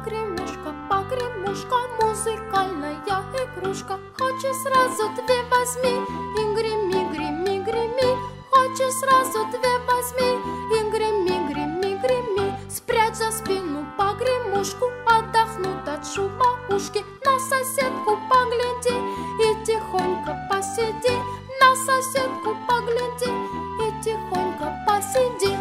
Погремушка, музыкальная игрушка. Хочешь сразу две возьми и греми, греми, греми. Хочешь сразу две возьми и греми, греми, греми. Спрячь за спину погремушку, отдохнут от шума ушки. На соседку погляди и тихонько посиди. На соседку погляди и тихонько посиди.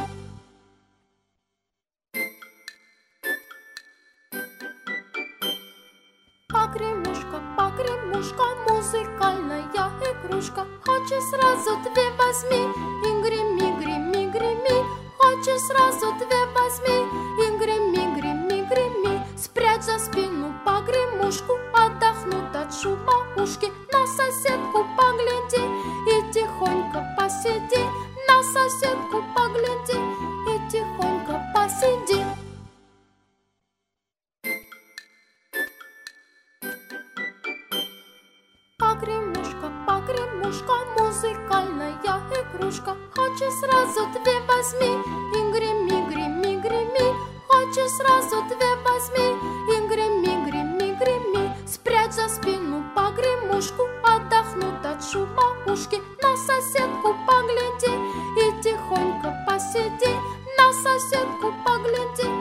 Погремушка, погремушка, музыкальная игрушка. Хочешь сразу две возьми и греми, греми, греми. Хочешь сразу две возьми и греми, греми, греми. Спрячь за спину погремушку, отдохнут от шума ушки. На соседку погляди и тихонько посиди. На соседку погляди и тихонько посиди. Погремушка, погремушка, музыкальная игрушка. Хочешь сразу две возьми и греми, греми, греми. Хочешь сразу две возьми и греми, греми, греми. Спрячь за спину погремушку, отдохнут от шума ушки. На соседку погляди и тихонько посиди. На соседку погляди